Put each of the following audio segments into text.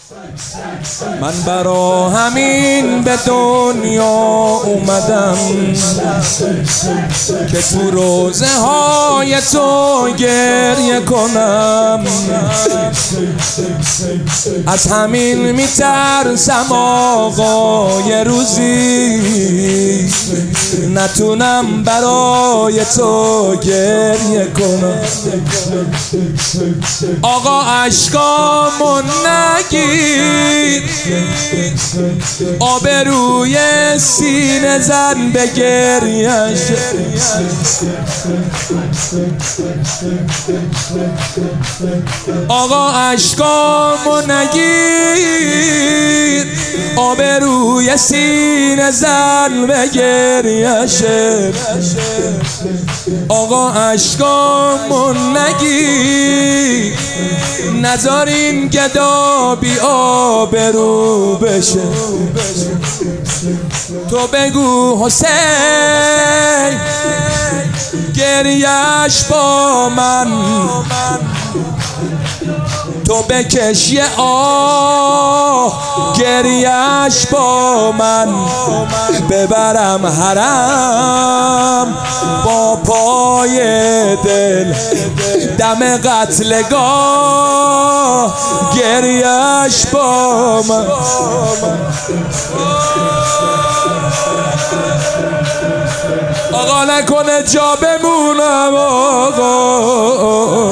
من برا همین به دنیا اومدم که تو روزه های تو گریه کنم. از همین میترسم آقا یه روزی نتونم برای تو گریه کنم. آقا اشکامو نگیر، آبروی سینه زن به گریه‌اش. آقا اشکامو نگیر، آبروی سینه زن به گریه‌اش. آقا اشکامو نگیر، نذار این گدا بی آبرو بشه. تو بگو حسین گریه‌اش با من، تو بکش یه آه گریه‌اش با من. ببرم حرم با پای دل، دم قتلگاه گریه‌اش با من. آقا نکنه جا بمونم آقا.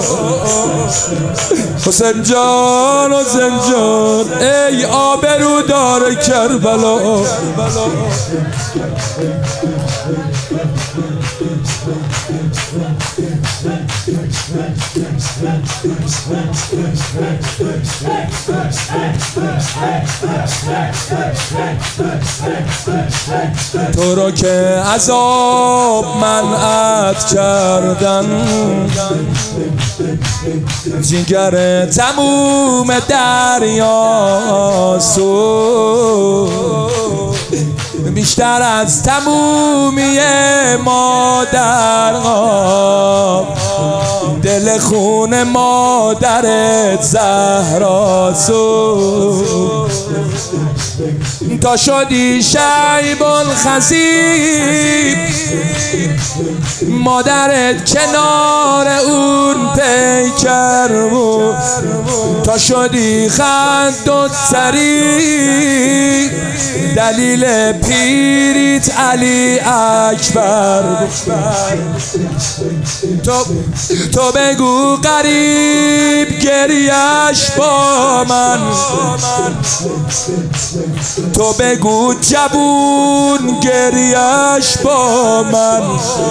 حسین جان حسین جان ای آبرو دار کربلا. تو رو که عذاب منعت کردن، جگر تموم دریا سو، بیشتر از تمومی مادرها دل خون مادرت زهرا سو. تا شدی شیب الخصیب، مادرت کنار اون پیکر بود. تا شدی خد و سری، دلیل پیریت علی اکبر. تو بگو غریب گریه‌اش با من، تو بگو جبون گریه‌اش با من.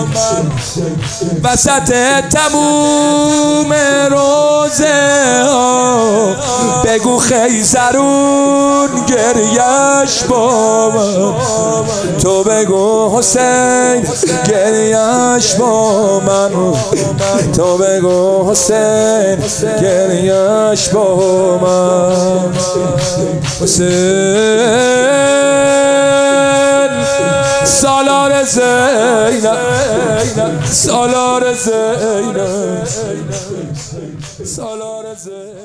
وسط تموم روزه ها بگو خیزرون گریه‌اش با من. تو بگو حسین گریه‌اش با من، تو بگو حسین گریه‌اش با من. حسین سالار زینب، سالار زینب، سالار زینب.